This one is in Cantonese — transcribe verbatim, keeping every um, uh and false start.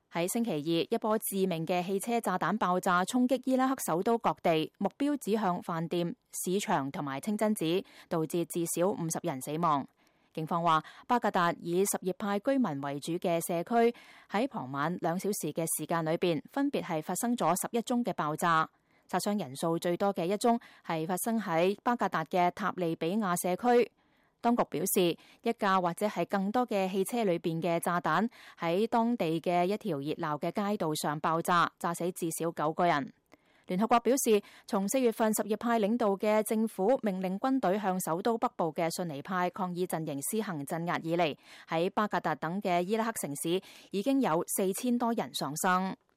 喺星期二，一波致命嘅汽車炸彈爆炸衝擊伊拉克首都各地，目標指向飯店、市場同埋清真寺，導致至少五十人死亡。警方話，巴格達以什葉派居民為主嘅社區喺傍晚兩小時嘅時間裏邊，分別係發生咗十一宗嘅爆炸。殺傷人數最多嘅一宗係發生喺巴格達嘅塔利比亞社區。當局表示，一架或者係更多嘅汽車裏邊嘅炸彈喺當地嘅一條熱鬧嘅街道上爆炸，炸死至少九個人。聯合國表示，從四月份什葉派領導嘅政府命令軍隊向首都北部嘅遜尼派抗議陣營施行鎮壓以嚟，喺巴格達等嘅伊拉克城市已經有四千多人喪生。